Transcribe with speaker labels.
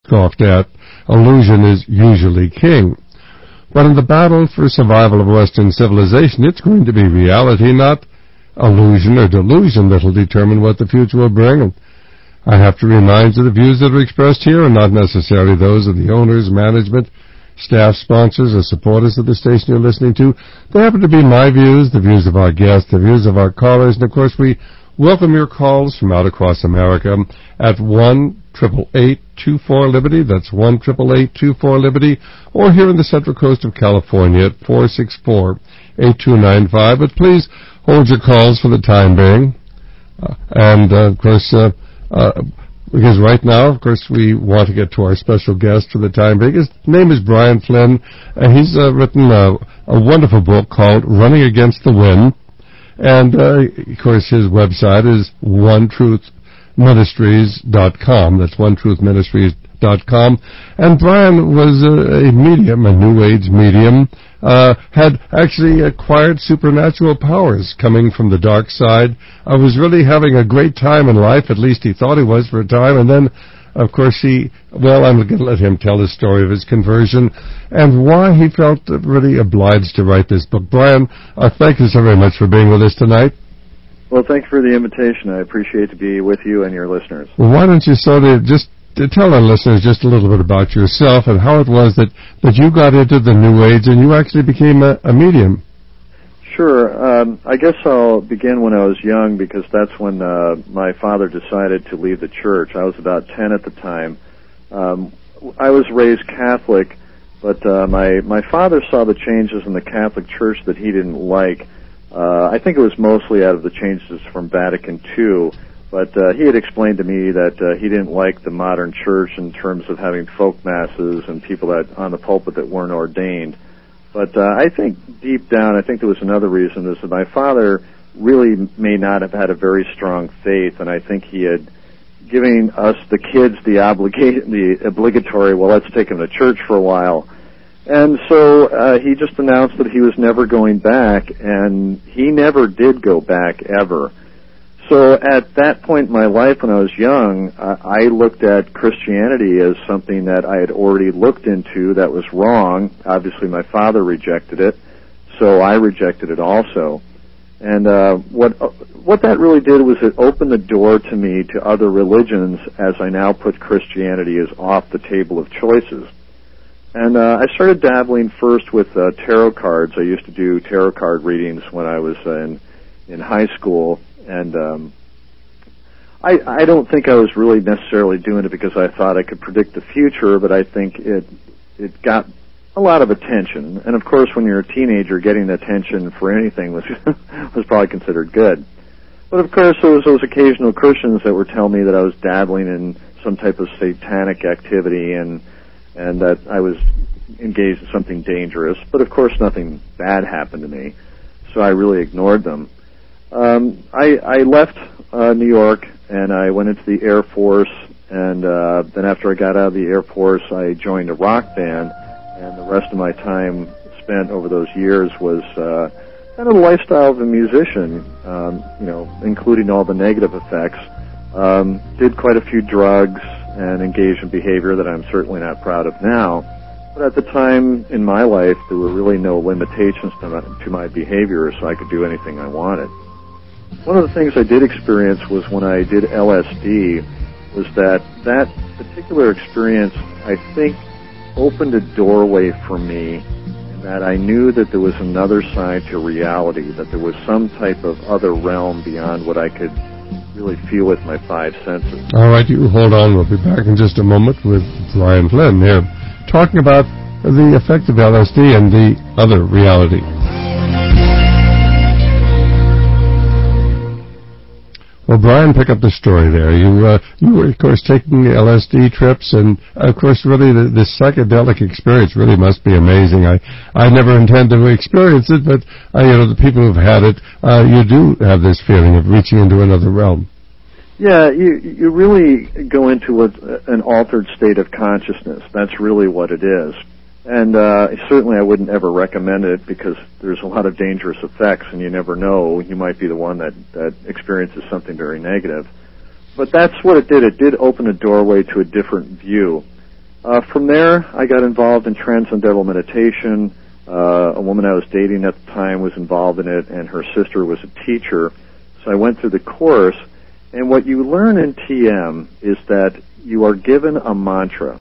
Speaker 1: scoffed at. Illusion is usually king. But in the battle for survival of Western civilization, it's going to be reality, not illusion or delusion, that will determine what the future will bring. And I have to remind you the views that are expressed here are not necessarily those of the owners, management, staff, sponsors, or supporters of the station you're listening to. They happen to be my views, the views of our guests, the views of our callers, and of course we welcome your calls from out across America at 1-888-24-LIBERTY. That's 1-888-24-LIBERTY. Or here in the Central Coast of California at 464-8295. But please hold your calls for the time being. Of course, because right now, of course, we want to get to our special guest for the time being. His name is Brian Flynn. He's written a wonderful book called Running Against the Wind. And, of course, his website is onetruthministries.com. That's onetruthministries.com. And Brian was a medium, a New Age medium, had actually acquired supernatural powers coming from the dark side. Was really having a great time in life, at least he thought he was for a time, and then, of course, I'm going to let him tell the story of his conversion and why he felt really obliged to write this book. Brian, thank you so very much for being with us tonight.
Speaker 2: Well, thank you for the invitation. I appreciate to be with you and your listeners.
Speaker 1: Well, why don't you sort of just tell our listeners just a little bit about yourself and how it was that you got into the New Age and you actually became a medium.
Speaker 2: Sure. I guess I'll begin when I was young because that's when my father decided to leave the church. I was about 10 at the time. I was raised Catholic, but my father saw the changes in the Catholic Church that he didn't like. I think it was mostly out of the changes from Vatican II, but he had explained to me that he didn't like the modern church in terms of having folk masses and people that on the pulpit that weren't ordained. But I think deep down, I think there was another reason, is that my father really may not have had a very strong faith, and I think he had given us, the kids, the obligatory, well, let's take him to church for a while. And so he just announced that he was never going back, and he never did go back, ever. So at that point in my life when I was young, I looked at Christianity as something that I had already looked into that was wrong. Obviously my father rejected it, so I rejected it also. And what that really did was it opened the door to me to other religions, as I now put Christianity as off the table of choices. And I started dabbling first with tarot cards. I used to do tarot card readings when I was in high school. And I don't think I was really necessarily doing it because I thought I could predict the future, but I think it got a lot of attention. And of course, when you're a teenager, getting attention for anything was probably considered good. But of course, there was those occasional Christians that would tell me that I was dabbling in some type of satanic activity and that I was engaged in something dangerous. But of course, nothing bad happened to me, so I really ignored them. I left New York and I went into the Air Force, and then after I got out of the Air Force, I joined a rock band, and the rest of my time spent over those years was kind of the lifestyle of a musician, including all the negative effects. Did quite a few drugs and engaged in behavior that I'm certainly not proud of now. But at the time in my life, there were really no limitations to my behavior, so I could do anything I wanted. One of the things I did experience was when I did LSD, was that particular experience, I think, opened a doorway for me, in that I knew that there was another side to reality, that there was some type of other realm beyond what I could really feel with my five senses.
Speaker 1: All right, you hold on. We'll be back in just a moment with Brian Flynn here, talking about the effect of LSD and the other reality. Well, Brian, pick up the story there. You were, of course, taking LSD trips, and, of course, really this psychedelic experience really must be amazing. I never intend to experience it, but, the people who've had it, you do have this feeling of reaching into another realm.
Speaker 2: Yeah, you really go into an altered state of consciousness. That's really what it is. And certainly I wouldn't ever recommend it because there's a lot of dangerous effects, and you never know. You might be the one that experiences something very negative. But that's what it did. It did open a doorway to a different view. From there, I got involved in transcendental meditation. A woman I was dating at the time was involved in it, and her sister was a teacher. So I went through the course, and what you learn in TM is that you are given a mantra.